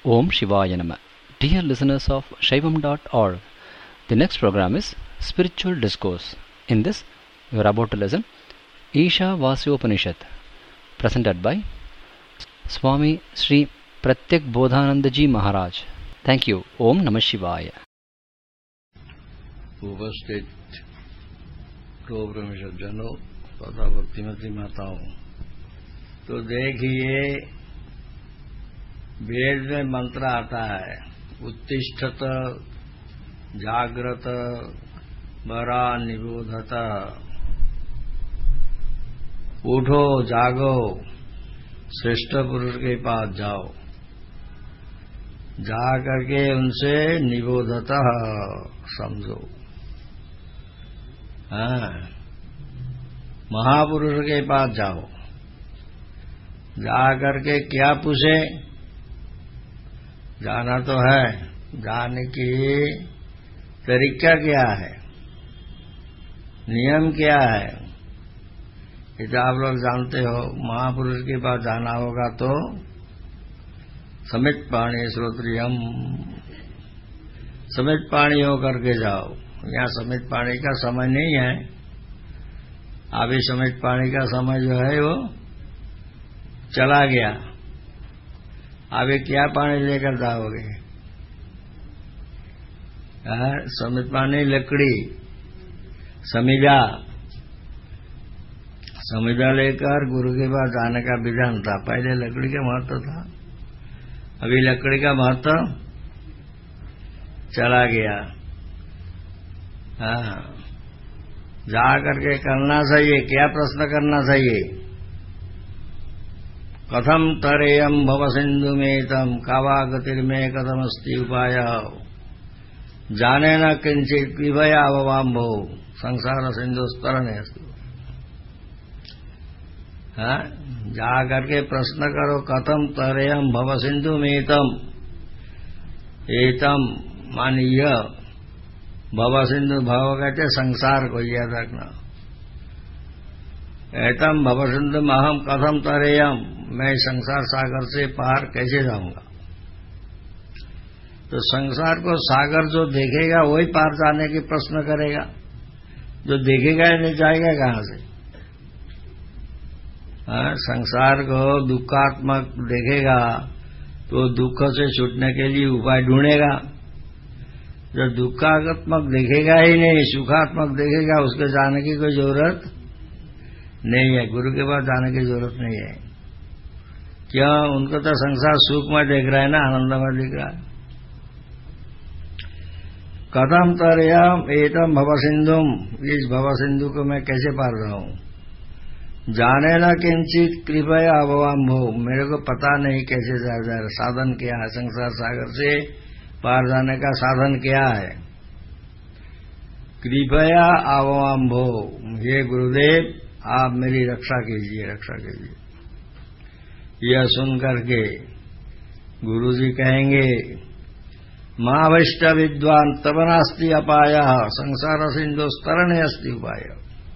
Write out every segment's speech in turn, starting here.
Om Shivaya Nama. Dear listeners of Shaivam.org, the next program is Spiritual Discourse. In this, you are about to listen Isha Vasyopanishad, presented by Swami Sri Pratyak Bodhanandaji Maharaj. Thank you. Om Namah Shivaya. उपस्थित programme सज्जनों तथा भक्तिमती माताओं, तो देखिए वेद में मंत्र आता है, उत्तिष्ठत जाग्रत बरा निबोधत, उठो जागो श्रेष्ठ पुरुष के पास जाओ, जा करके उनसे निबोधत समझो। हाँ, महापुरुष के पास जाओ, जा करके क्या पूछे, जाना तो है, जाने की तरीका क्या है, नियम क्या है, ये तो आप लोग जानते हो। महापुरुष के पास जाना होगा तो समित पाणी श्रोत्रियम, समित पाणी होकर के जाओ। यहाँ समित पाणी का समय नहीं है, अभी समित पाणी का समय जो है वो चला गया। अभी क्या पानी लेकर जाओगे? समित पानी लकड़ी, समिधा, समिधा लेकर गुरु के पास जाने का विधान था। पहले लकड़ी का महत्व था, अभी लकड़ी का महत्व चला गया। हाँ, जा करके करना चाहिए। क्या प्रश्न करना चाहिए? कथम तरेयम भव सिंधु में तम कावा गतिर्मे कथमस्ति उपाय, जाने न किंचित कृपया अववाम्भो संसार सिंधु स्तरणे अस्तु। हाँ, जा करके प्रश्न करो, कथम तरेयम भव सिंधु में तम, एतम मानीय, भव सिंधु, भव कहते संसार को याद रखना। एतम भव सिंधु अहम कथम तरेयम, मैं संसार सागर से पार कैसे जाऊंगा? तो संसार को सागर जो देखेगा वही पार जाने के प्रश्न करेगा, जो देखेगा ही नहीं जाएगा कहां से? संसार को दुखात्मक देखेगा तो दुख से छूटने के लिए उपाय ढूंढेगा। जो दुखात्मक देखेगा ही नहीं, सुखात्मक देखेगा, उसके जाने की कोई जरूरत नहीं है, गुरु के पास जाने की जरूरत नहीं है। क्यों? उनको तो संसार सुखमय देख रहा है ना, आनंदमय दिख रहा है। कथम तरेयम एतम भव सिंधुम, इस भव सिंधु को मैं कैसे पार जाऊं? जाने न किंचित कृपया अववाम्भो, मेरे को पता नहीं कैसे जाए, साधन क्या है? संसार सागर से पार जाने का साधन क्या है? कृपया अववाम्भो, हे गुरुदेव आप मेरी रक्षा कीजिए, रक्षा कीजिए। यह सुन करके गुरुजी कहेंगे, मां वैष्ट विद्वान तब नास्ति अपाय, संसार सिंधु स्तरणे अस्ति उपाय।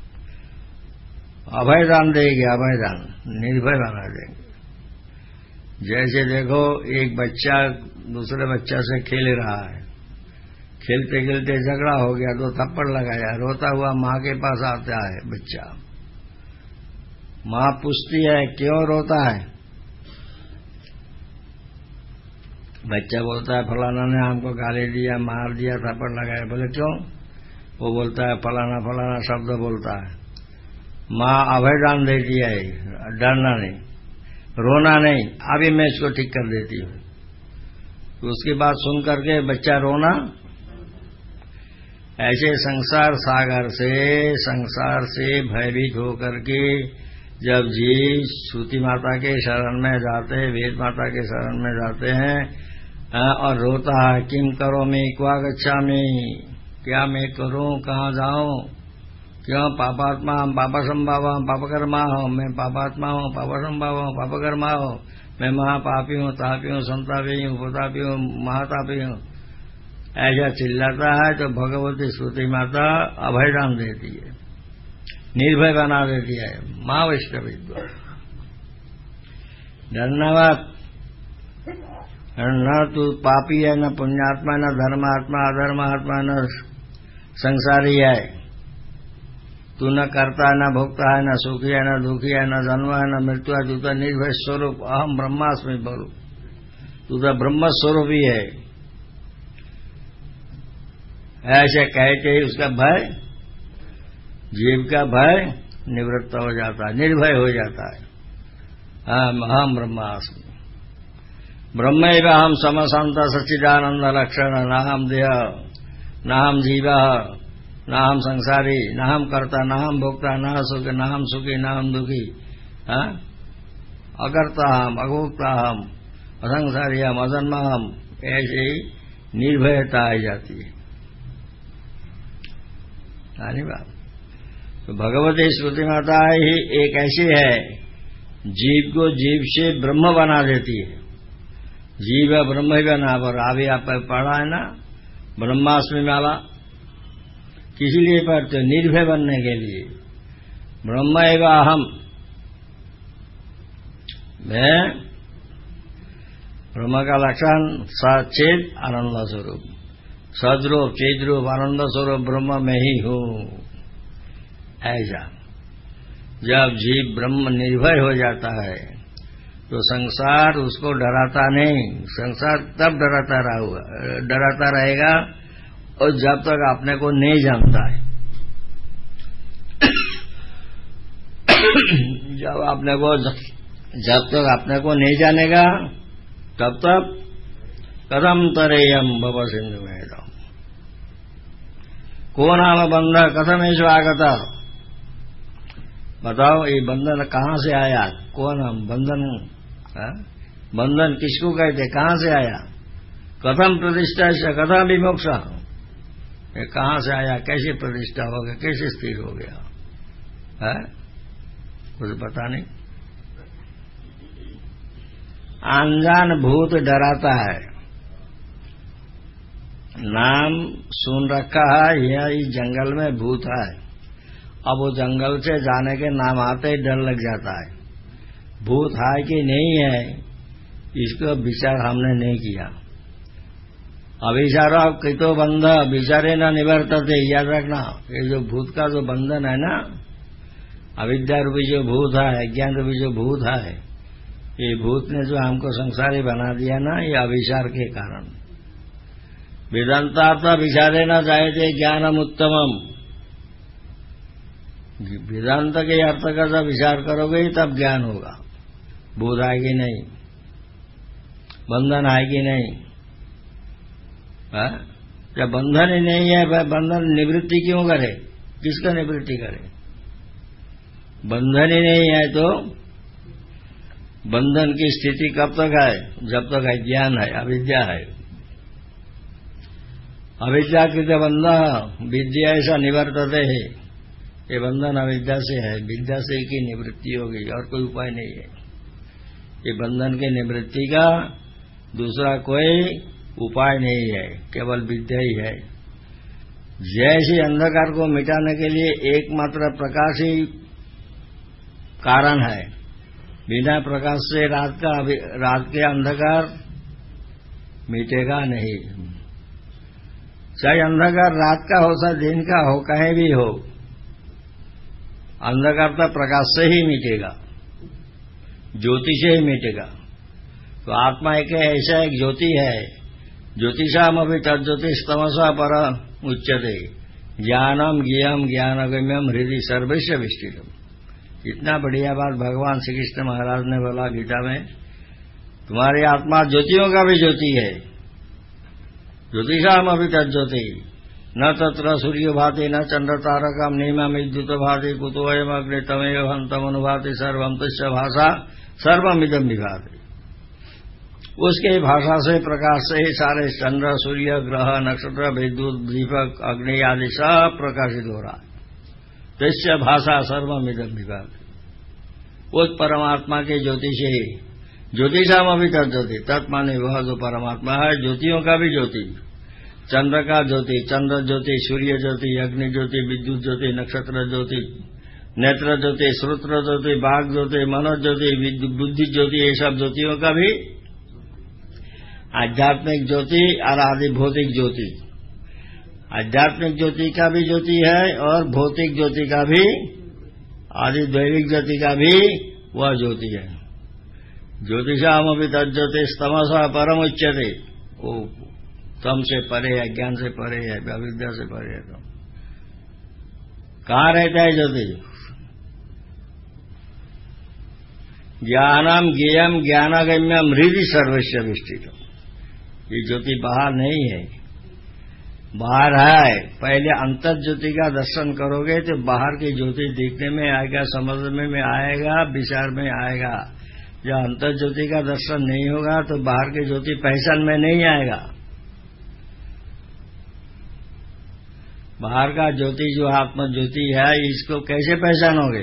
अभयदान देंगे, अभयदान, निर्भय बना देंगे। जैसे देखो, एक बच्चा दूसरे बच्चा से खेल रहा है, खेलते खेलते झगड़ा हो गया तो थप्पड़ लगाया, रोता हुआ मां के पास आता है बच्चा। मां पूछती है क्यों रोता है? बच्चा बोलता है फलाना ने हमको गाली दिया, मार दिया, थप्पड़ लगाया। बोले क्यों? वो बोलता है फलाना फलाना शब्द बोलता है। मां अभयदान देती है, डरना नहीं, रोना नहीं, अभी मैं इसको ठीक कर देती हूं। तो उसकी बात सुन करके बच्चा रोना। ऐसे संसार सागर से भयभीत होकर के जब जीव श्रुति माता के शरण में जाते हैं, वेद माता के शरण में जाते हैं और रोता है, किम करो मैं क्वा गच्छामि, क्या मैं करूं, कहां जाऊं, क्यों पापात्मा हम पापा संभाव हम पापकर्मा हो, मैं पापात्मा हूं, पापा संभाव हूं, पापकर्मा हो, मैं महापापी हूं, तापी हूं, संतापी हूं, उपतापी हूं, महातापी हूं, ऐसा चिल्लाता है तो भगवती श्रुति माता अभयदान देती है, निर्भय बना देती है। मां वैष्णव विद्वान, धन्यवाद। न तू पापी है, न पुण्यात्मा, न धर्मात्मा, अधर्मात्मा, न संसारी है। तू न करता है, न भोगता है, न सुखी है, न दुखी है, न जन्म है, न मृत्यु है। तू तो निर्भय स्वरूप अहम ब्रह्मास्मि बोलो, तू तो ब्रह्म स्वरूप ही है। ऐसे कहते ही उसका भय, जीव का भय निवृत्त हो जाता है, निर्भय हो जाता है। अहम ब्रह्मास्मि, ब्रह्मैव अहम समशांत सच्चिदानंद लक्षण, नाहम देह, नाहम जीव, नाहम संसारी, नाहम कर्ता, नाहम भोक्ता, ना सुख, नाहम सुखी, नाहम दुखी। अकर्ता हम, अभोक्ता हम, असंसारी हम, अजन्मा हम। ऐसे ही निर्भयता आ जाती है। बात तो भगवती श्रुति माता ही एक ऐसी है, जीव को जीव से ब्रह्म बना देती है। जीव ब्रह्म ही बना, पर अभी आप पढ़ा है ना ब्रह्मास्मि वाला, किस लिए पढ़ते? निर्भय बनने के लिए। ब्रह्म एवं अहम, मैं ब्रह्म का लक्षण सचेत आनंद स्वरूप, सद्रूप चेतरूप आनंद स्वरूप ब्रह्म में ही हूं। ऐसा जब जीव ब्रह्म निर्भय हो जाता है तो संसार उसको डराता नहीं। संसार तब डराता रहेगा और जब तक अपने को नहीं जानता है। जब तक अपने को नहीं जानेगा तब तक कदम तरेयम भव सिंधु में को नाम बंध कथमेश आगता। बताओ ये बंधन कहां से आया? कौन हम बंधन? बंधन किसको कहते? कहां से आया? कथम प्रतिष्ठा से कथम विमोक्ष, ये कहां से आया? कैसे प्रतिष्ठा हो गया? कैसे स्थिर हो गया है? कुछ पता नहीं। अनजान भूत डराता है। नाम सुन रखा है, यह इस जंगल में भूत है। अब वो जंगल से जाने के नाम आते ही डर लग जाता है। भूत है कि नहीं है इसको विचार हमने नहीं किया। अभिचारो कितो बंध विचारे न निवर्तते, याद रखना। ये जो भूत का जो बंधन है ना, अविद्या रूपी जो भूत है, अज्ञान रूपी जो भूत है, ये भूत ने जो हमको संसारी बना दिया ना, ये अभिचार के कारण। वेदांतार्थ विचारे न जायते ज्ञानम उत्तमम। वेदांत के अर्थ का जब विचार करोगे तब ज्ञान होगा। बोध आएगी नहीं, बंधन आएगी नहीं। जब बंधन ही नहीं है, बंधन निवृत्ति क्यों करे? किसका निवृत्ति करे? बंधन ही नहीं है तो बंधन की स्थिति कब तक है? जब तक अज्ञान है, अविद्या है। अविद्या कृत बंधन विद्या ऐसा निवर्तते है। ये बंधन अविद्या से है, विद्या से की निवृत्ति होगी और कोई उपाय नहीं है। ये बंधन के निवृत्ति का दूसरा कोई उपाय नहीं है, केवल विद्या ही है। जैसे अंधकार को मिटाने के लिए एकमात्र प्रकाश ही कारण है। बिना प्रकाश से रात के अंधकार मिटेगा नहीं। चाहे अंधकार रात का हो, चाहे दिन का हो, कहीं भी हो, अंधकार तो प्रकाश से ही मिटेगा, ज्योति से ही मिटेगा। तो आत्मा एक ऐसा एक ज्योति है। ज्योतिषाम अभी तज्ज्योतिष तमसा पर उच्यते ज्ञानम ज्ञेयम ज्ञानगम्यम हृदय सर्वस्व विष्टितम। इतना बढ़िया बात भगवान श्री कृष्ण महाराज ने बोला गीता में। तुम्हारी आत्मा ज्योतियों का भी ज्योति है। ज्योतिषाम अभी तज्ज्योति न तत्र सूर्य भाति न चंद्र तारकम नीमा विद्युत भाति कुतोयम अग्नि तमेव हंतम अनुभाति सर्वम तस्य भाषा सर्वमिदम विभाति। उसके भाषा से प्रकाश से ही सारे चंद्र सूर्य ग्रह नक्षत्र विद्युत दीपक अग्नि आदि सब प्रकाशित हो रहा है। तस्य भाषा सर्वमिदम विभाति। उस परमात्मा के ज्योति से ही ज्योतिषाम अभी तज्ज्योति, तत्माने वह जो परमात्मा है ज्योतियों का भी ज्योति। चंद्र का ज्योति, चंद्र ज्योति, सूर्य ज्योति, अग्नि ज्योति, विद्युत ज्योति, नक्षत्र ज्योति, नेत्र ज्योति, श्रोत्र ज्योति, बाघ ज्योति, मनो ज्योति, बुद्धि ज्योति, ये सब ज्योतियों का भी आध्यात्मिक ज्योति और आदि भौतिक ज्योति। आध्यात्मिक ज्योति का भी ज्योति है और भौतिक ज्योति का भी, आदि दैविक ज्योति का भी वह ज्योति है। ज्योतिषामपि तज्ज्योतिस्तमसः परम उच्यते। वो तम से परे है, ज्ञान से परे है, अविद्या से परे है। तो कहाँ रहता है ज्योति? ज्ञानम ज्ञेयम ज्ञानागम्यम हृदि सर्वस्य विष्ठितम्। ये ज्योति बाहर नहीं है, बाहर है। पहले अंतर ज्योति का दर्शन करोगे तो बाहर की ज्योति दिखने में आएगा, समझने में आएगा, विचार में आएगा। जब अंतर ज्योति का दर्शन नहीं होगा तो बाहर की ज्योति पहचान में नहीं आएगा। बाहर का ज्योति जो आत्मा ज्योति है, इसको कैसे पहचानोगे?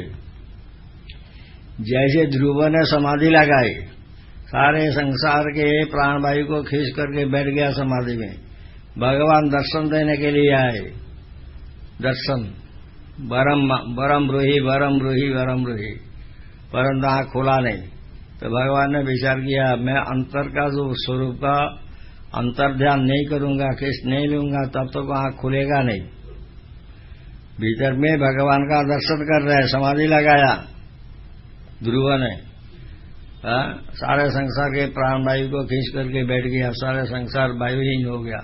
जैसे ध्रुव ने समाधि लगाई, सारे संसार के प्राणवायु को खींच करके बैठ गया समाधि में। भगवान दर्शन देने के लिए आए। दर्शन बरम रूही बरम रूही बरम रूही, परंतु आंख खोला नहीं। तो भगवान ने विचार किया, मैं अंतर का जो स्वरूप का अंतर ध्यान नहीं करूंगा, खींच नहीं लूंगा, तब तक आंख खुलेगा नहीं। भीतर में भगवान का दर्शन कर रहे, समाधि लगाया ध्रुव ने। सारे संसार के प्राणवायु को खींच करके बैठ गया, सारे संसार वायुहीन हो गया।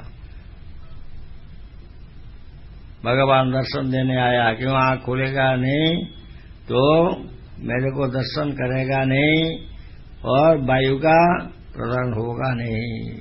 भगवान दर्शन देने आया, क्यों? आंख खुलेगा नहीं तो मेरे को दर्शन करेगा नहीं और वायु का प्रदान होगा नहीं।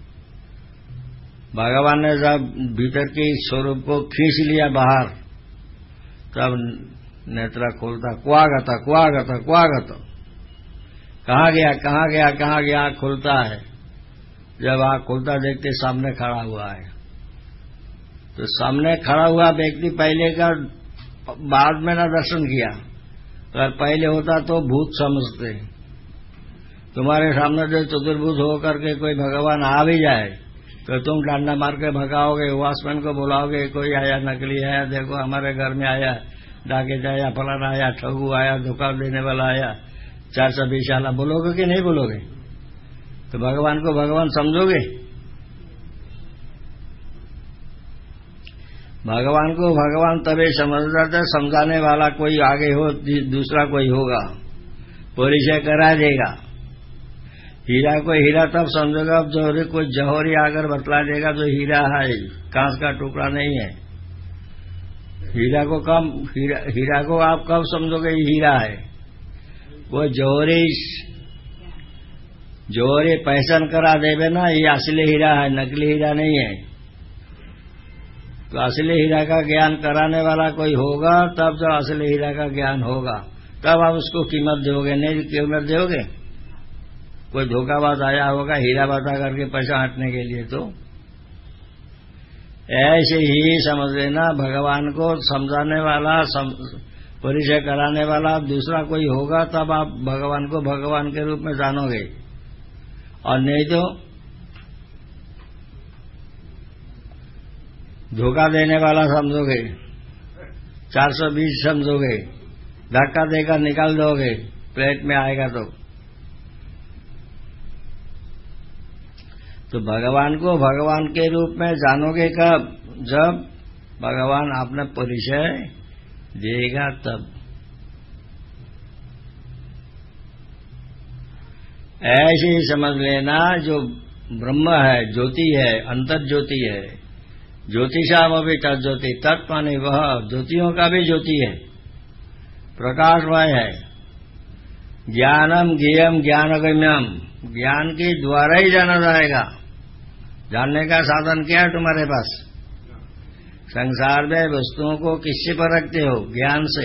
भगवान ने जब भीतर के स्वरूप को खींच लिया बाहर, तब नेत्र खोलता, क्वागत क्वागत क्वागत, कहाँ गया कहाँ गया कहाँ गया, आंख खुलता है। जब आंख खुलता देखते सामने खड़ा हुआ है। तो सामने खड़ा हुआ व्यक्ति पहले का बाद में ना दर्शन किया। अगर पहले होता तो भूत समझते। तुम्हारे सामने जो चतुर्भुज होकर के कोई भगवान आ भी जाए तो तुम डांडा मार के भगाओगे, वॉचमैन को बुलाओगे, कोई आया, नकली आया, देखो हमारे घर में आया, डाकैत आया, फलाना आया, ठगू आया, धोखा देने वाला आया, 420 आला, बोलोगे कि नहीं बोलोगे? तो भगवान को भगवान समझोगे? भगवान को भगवान तभी समझ जाते समझाने वाला कोई आगे हो, दूसरा कोई होगा, परिचय करा देगा। हीरा को हीरा तब समझोगा जब कोई जौहरी आकर बतला देगा जो हीरा है, कांच का टुकड़ा नहीं है। हीरा को आप कब समझोगे ये हीरा है? वो जौहरी पहचान करा देवे ना, ये असली हीरा है, नकली हीरा नहीं है। तो असली हीरा का ज्ञान कराने वाला कोई होगा, तब जब असली हीरा का ज्ञान होगा तब आप उसको कीमत दोगे, नहीं कीमत दोगे। कोई धोखाबाज आया होगा हीरा बाता करके पैसा हटने के लिए, तो ऐसे ही समझ लेना भगवान को समझाने वाला, परिचय कराने वाला दूसरा कोई होगा, तब आप भगवान को भगवान के रूप में जानोगे। और नहीं तो धोखा देने वाला समझोगे, 420 समझोगे, धक्का देकर निकाल दोगे, प्लेट में आएगा तो भगवान को भगवान के रूप में जानोगे कब? जब भगवान आपने परिचय देगा तब। ऐसे ही समझ लेना, जो ब्रह्म है, ज्योति है, अंतर ज्योति है। ज्योतिषामपि तज्ज्योति, तत्व माने वह ज्योतियों का भी ज्योति है, प्रकाशमय है। ज्ञानम ज्ञेयम ज्ञानगम्यम, ज्ञान के द्वारा ही जाना जाएगा। जानने का साधन क्या है तुम्हारे पास? संसार में वस्तुओं को किससे परखते हो? ज्ञान से।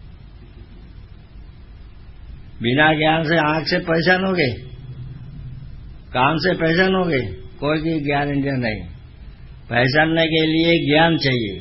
बिना ज्ञान से आंख से पहचानोगे, कान से पहचानोगे, कोई भी ज्ञान इंद्रिय नहीं। पहचानने के लिए ज्ञान चाहिए।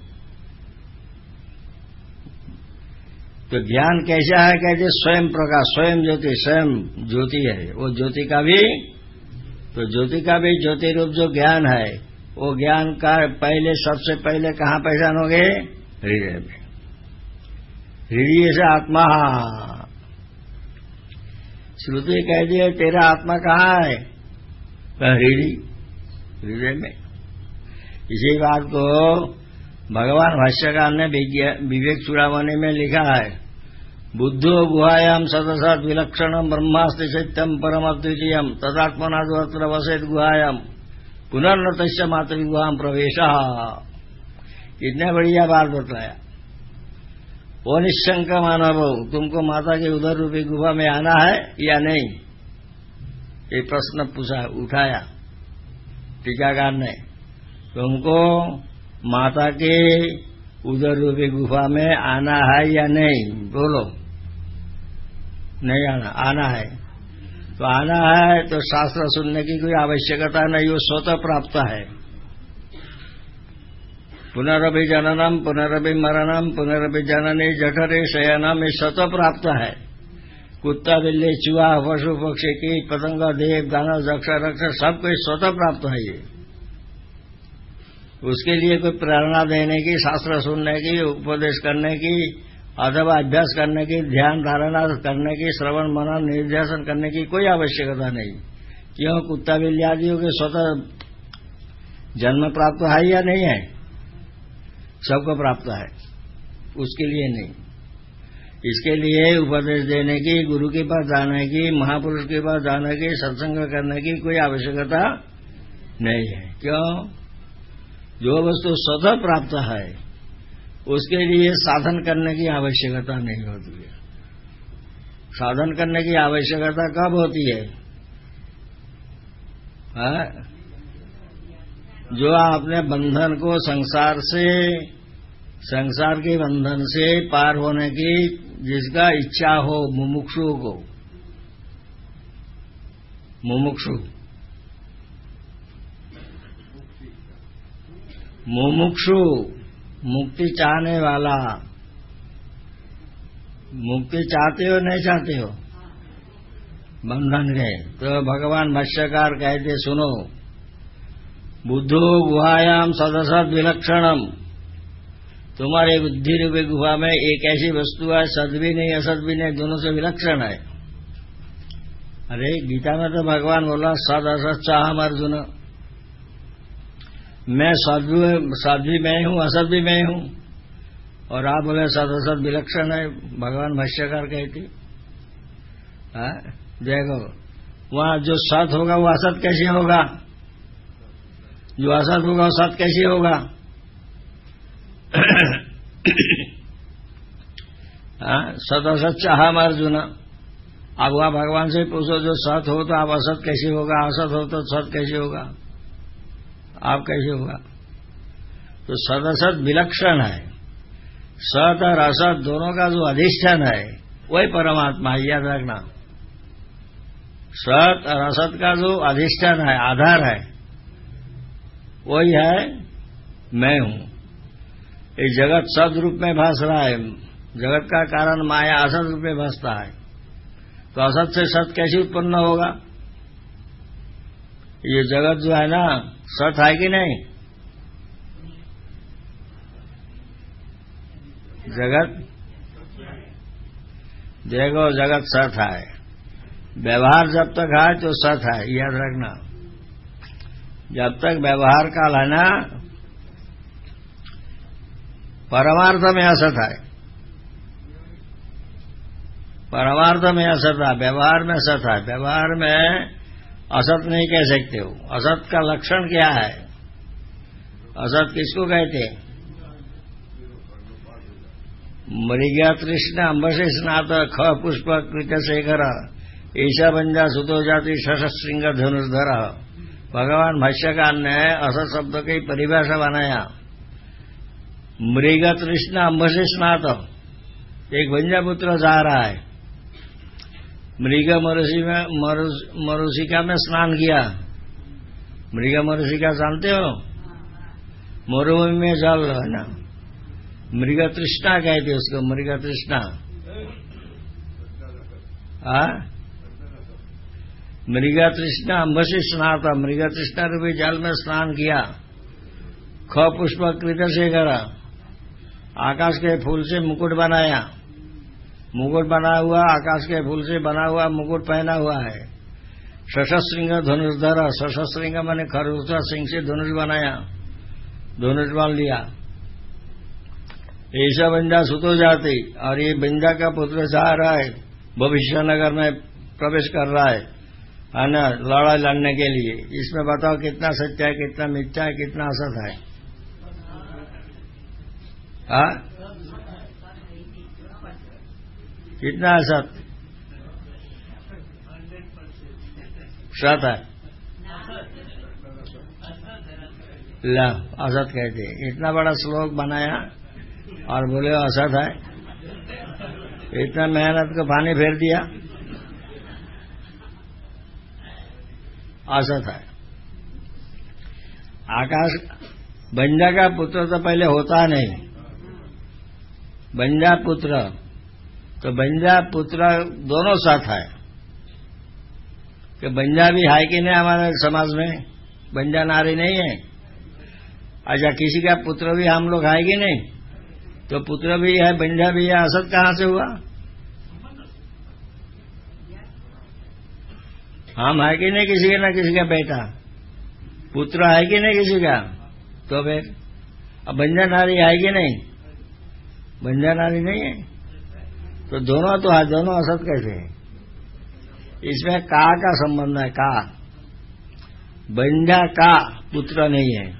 तो ज्ञान कैसा है? कहते स्वयं प्रकाश, स्वयं ज्योति, स्वयं ज्योति है। वो ज्योति का भी, तो ज्योति का भी ज्योति रूप जो ज्ञान है, वो ज्ञान का पहले, सबसे पहले कहाँ पहचानोगे? हृदय में। हृदय से आत्मा। श्रुति कह दिए तेरा आत्मा कहाँ है? हृदय में। इसी बात को भगवान भाष्यकार ने विवेक चूड़ामणि में लिखा है, बुद्धो गुहायाम सदसद विलक्षणम ब्रह्मास्ति सत्यम परम अद्वितीयम तदात्मना जो अत्र वसेत गुहायाम पुनर्नतस्य मातृ गुहाम प्रवेश। इतने बढ़िया बात बताया। वो निशंक मानव, तुमको माता के उदर रूपी गुहा में आना है या नहीं, ये प्रश्न पूछा, उठाया टीकाकार ने। तुमको माता के उदर रूपी गुफा में आना है या नहीं, बोलो। नहीं आना है। तो आना है तो शास्त्र सुनने की कोई आवश्यकता नहीं, वो स्वतः प्राप्त है। पुनरभि जननम पुनरभि मरणम पुनरभि जननी जठरे शयनम, ये स्वतः प्राप्त है। कुत्ता बिल्ली चूहा पशु पक्षी कीट पतंग देव दानव यक्ष रक्षक सब कोई स्वतः प्राप्त है। ये उसके लिए कोई प्रेरणा देने की, शास्त्र सुनने की, उपदेश करने की अथवा अभ्यास करने की, ध्यान धारणा करने की, श्रवण मनन निर्ध्यासन करने की कोई आवश्यकता नहीं। क्यों? कुत्ता बिल्ली आदियों के स्वतः जन्म प्राप्त है या नहीं है? सबको प्राप्त है, उसके लिए नहीं। इसके लिए उपदेश देने की, गुरु के पास जाने की, महापुरुष के पास जाने की, सत्संग करने की कोई आवश्यकता नहीं है। क्यों? जो वस्तु स्वतः प्राप्त है उसके लिए साधन करने की आवश्यकता नहीं होती है। साधन करने की आवश्यकता कब होती है? जो अपने बंधन को संसार के बंधन से पार होने की जिसका इच्छा हो, मुमुक्षु को, मुमुक्षु मुक्ति चाहने वाला। मुक्ति चाहते हो नहीं चाहते हो बंधन के? तो भगवान भाष्यकार कहते, सुनो, बुद्धो गुहायाम सदसद विलक्षणम, तुम्हारे बुद्धि रूपी गुहा में एक ऐसी वस्तु है, सद भी नहीं असद भी नहीं, दोनों से विलक्षण है। अरे गीता में तो भगवान बोला सद असद चाहम अर्जुन, मैं सद भी मैं हूं, असद भी मैं हूं, और आप बोले सद असद विलक्षण है। भगवान भाष्यकार कहते देखो, वहां जो सत होगा वो असत कैसे होगा, जो असत होगा वो सत कैसे होगा? सत असत चाहम अर्जुन। अब वहां भगवान से पूछो, जो सत हो तो आप असत कैसे होगा, असत हो तो सत कैसे होगा, आप कैसे होगा? तो सद असत विलक्षण है। सत और असत दोनों का जो अधिष्ठान है वही परमात्मा है, याद रखना। सत और असत का जो अधिष्ठान है, आधार है, वही है मैं हूं। ये जगत सद रूप में भास रहा है, जगत का कारण माया असत रूप में भासता है, तो असत से सत कैसे उत्पन्न होगा? ये जगत जो है ना, सत है कि नहीं? जगत देखो, जगत सत है। व्यवहार जब तक है तो सत है, याद रखना। जब तक व्यवहार काल है ना, परमार्थ में असत है, परमार्थ में असत है, व्यवहार में सत है। व्यवहार में असत नहीं कह सकते हो। असत का लक्षण क्या है? असत किसको कहते? मृगा तृष्णा अंबसे स्नात ख पुष्प कृत शेखर ईशा बंजा सुतो जाति शशृंग धनुर्धर। भगवान भाष्यकार ने असत शब्द की परिभाषा बनाया। मृग तृष्णा अंबसे स्नात, एक भंजा पुत्र जा रहा है, मृग मरुषिका में स्नान किया। मृग मरुषिका जानते हो? मरुभूमि में जल है ना, मृग तृष्णा कहते उसको, मृग तृष्णा। मृग तृष्णा अंबसी स्नाता, मृग तृष्णा रूपी जल में स्नान किया। ख पुष्प कृत शेखर, आकाश के फूल से मुकुट बनाया। मुकुट बना हुआ, आकाश के फूल से बना हुआ मुकुट पहना हुआ है। शशश्रृंग धनुर्धर, शशश्रृंग मैंने खरगोश सिंह से धनुष बनाया, धनुष बांध लिया। ऐसा बंजा सुतो जाती, और ये बंजा का पुत्र जा रहा है भविष्य नगर में प्रवेश कर रहा है ना, लड़ाई लड़ने के लिए। इसमें बताओ कितना सत्य है, कितना मिथ्या है, कितना असत है? हाँ, कितना असत? सत है। ला, असत कहते। इतना बड़ा श्लोक बनाया और बोले असत है। इतना मेहनत को पानी फेर दिया, असत है। आकाश बंजा का पुत्र तो पहले होता नहीं, बंजा पुत्र तो बंजा पुत्र दोनों साथ है कि बंजा भी है कि नहीं हमारे समाज में? बंजा नारी नहीं है। अच्छा, किसी का पुत्र भी हम लोग है कि नहीं? तो पुत्र भी है, बंजा भी है, असत कहां से हुआ? हम है कि नहीं किसी का, ना किसी का बेटा? पुत्र है कि नहीं किसी का? तो फिर अब बंजा नारी है कि नहीं? बंजा नारी नहीं है, तो दोनों तो है, दोनों असत कैसे है? इसमें का संबंध है। का बंजा का पुत्र नहीं है,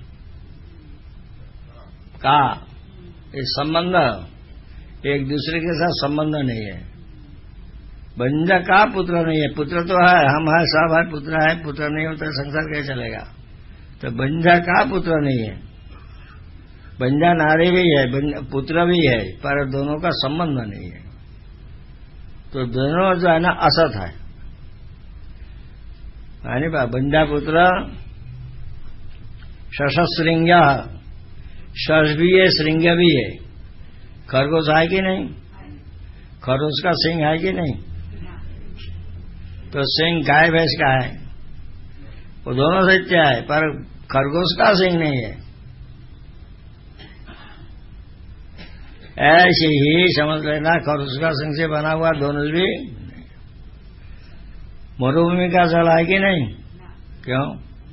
का इस संबंध एक दूसरे के साथ संबंध नहीं है। बंजा का पुत्र नहीं है, पुत्र तो है, हम है, सब है, पुत्र है। पुत्र नहीं होता संसार कैसे चलेगा? तो बंजा का पुत्र नहीं है। बंजा नारी भी है, पुत्र भी है, पर दोनों का संबंध नहीं है। तो दोनों जो है ना असत है। बंजा पुत्र शशश्रृंग, शश भी है, श्रृंग भी है। खरगोश है कि नहीं? खरगोश का सिंह है कि नहीं? तो सिंह गाय भैंस का है, वो दोनों सत्य है, पर खरगोश का सिंह नहीं है। ऐसे ही समझ लेना, खरगोश का सिंह से बना हुआ धनुष भी मरुभूमि का जल है कि नहीं? क्यों?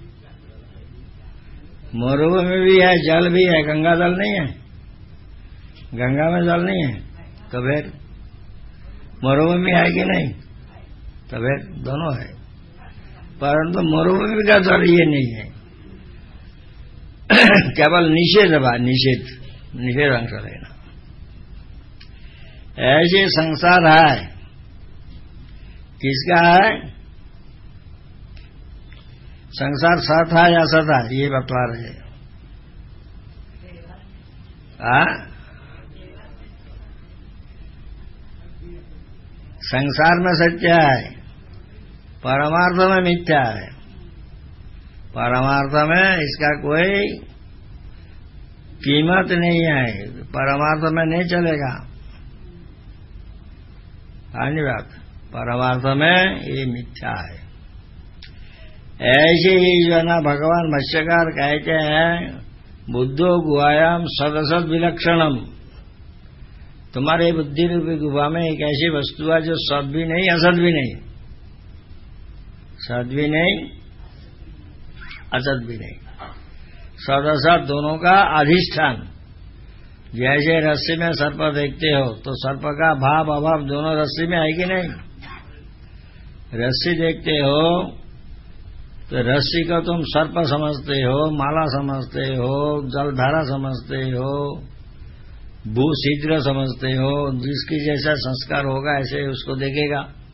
मरुभूमि भी है, जल भी है, गंगा जल नहीं है? गंगा में जल नहीं है, तो फिर मरुभूमि है कि नहीं? तो फिर दोनों है, परंतु मरुभूमि का जल ये नहीं है। केवल निषेध निषेध अंश लेना। ऐसे संसार है, किसका है? संसार सत है या असत है, ये बतला रहे। संसार में सत्य है, परमार्थ में मिथ्या है। परमार्थ में इसका कोई कीमत नहीं है, परमार्थ में नहीं चलेगा। आनी बात, परमार्थ में ये मिथ्या है। ऐसे ही जो है ना भगवान भाष्यकार कहते हैं, बुद्धो गुहायाम सदसद विलक्षणम। तुम्हारे बुद्धि रूपी गुफा में एक ऐसी वस्तु है जो सद भी नहीं असत भी नहीं, सद भी नहीं असत भी नहीं, सद असत दोनों का अधिष्ठान। जैसे रस्सी में सर्प देखते हो तो सर्प का भाव अभाव दोनों रस्सी में है कि नहीं? रस्सी देखते हो तो रस्सी को तुम सर्प समझते हो, माला समझते हो, जलधारा समझते हो, भू शीघ्र समझते हो। जिसकी जैसा संस्कार होगा ऐसे उसको देखेगा।